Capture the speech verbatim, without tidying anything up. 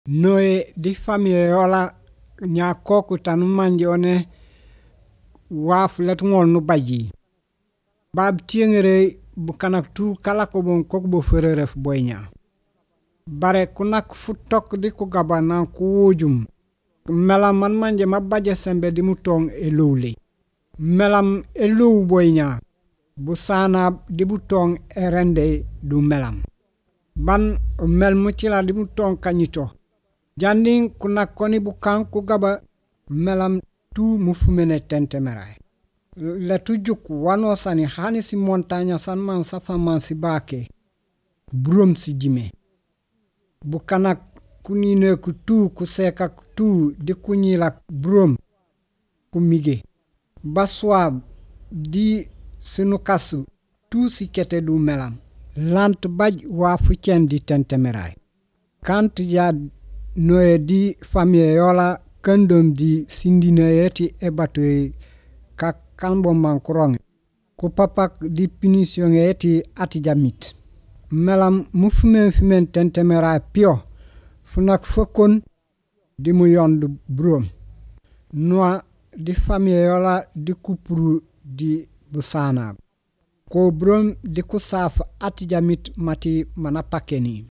Noe di famille yola nya koku tanu manjone waf letngol nu baji bab tiengere bu kanak tu kala ko bon kok bo fereref boynya bare kunak futok di ku gabana ku wujum melam man manje mabaje sembe di mutong eluli melam elu boynya bu sana di butong erende du melam ban mel mucila di butong kanyito janding kunak koni bukan ku gaba melam tu mufumene tentemerai la tujuk wano sani hani si montanya san man safa man si bake brum si jime bukanak kunine ku tu ku seka tu di kunyila brum ku mige baswa di sinukasu tu si kete du melam lant baj wa fuchen di tentemerai kant ya noe di famille yola kandom di sindina yeti ebatoy ka kambo mankrong ko papak di punition yeti atijamit melam mufumen fumen tentemera pio funak fokon di mu yondu brom noa di famille yola di kupuru di busana ko brom di kusaf atijamit mati manapakeni